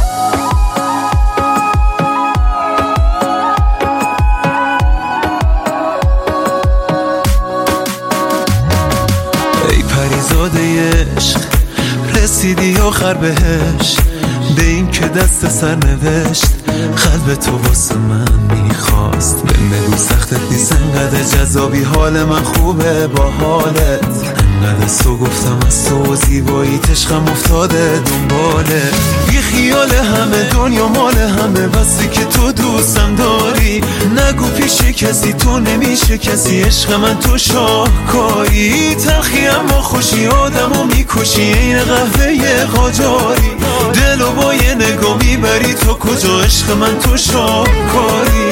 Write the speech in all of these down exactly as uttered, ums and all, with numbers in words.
ای پریزاده عشق رسیدی آخر بهش، به این که دست سر نوشت قلب تو واسه من میخواست. بهم بگو سختت نیست انقدر جذابی، حال من خوبه با حالت انقدر سو گفتم از تو زیبایی عشقم افتاده دنباله. بی خیال همه دنیا مال همه، بسی که تو دوستم داری نگو پیش کسی تو نمیشه کسی. عشق من تو شاهکاری، تلخی اما خوشی آدمو میکشی این قهوه قاجاری. دلو با یه نگاه میبری تو کجا، عشق من تو شاهکاری.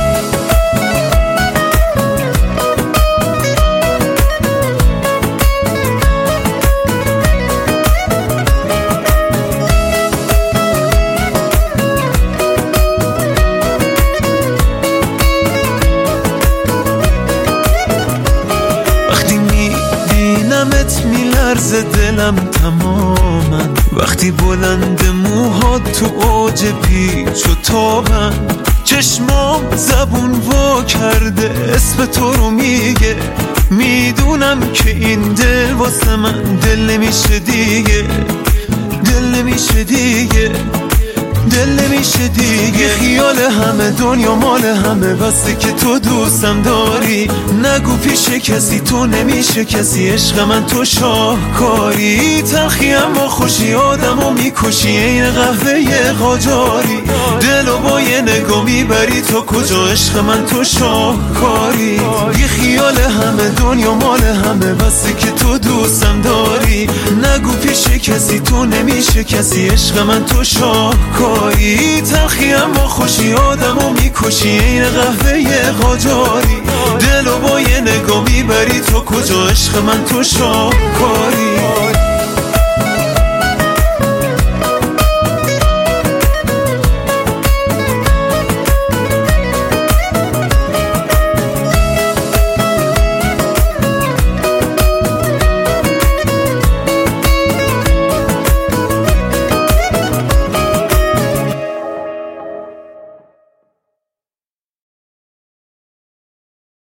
وقتی میبینمت میلرزه دلم تماما، وقتی بلند موهات تو اوج پیچ و تابم، چشمام زبون وا کرده اسم تو رو میگه. میدونم که این دل واسه من دل نمیشه دیگه، دل نمیشه دیگه، دل نمیشه دیگه. خیال همه دنیا مال همه، بسه که تو دوستم داری نگو پیش کسی تو نمیشه کسی. عشق من تو شاهکاری، تلخی اما خوشی آدمو میکشی این قهوه قاجاری. دلو با یه نگاه میبری تو کجا، عشق من تو شاهکاری. بی خیال همه دنیا مال همه، بسه که تو دوستم داری نگو پیش کسی تو نمیشه کسی. عشق من تو شاهکاری، تلخی اما خوشی آدمو میکشی این قهوه قاجاری. دلو با یه نگاه میبری تو کجا، عشق من تو شاهکاری.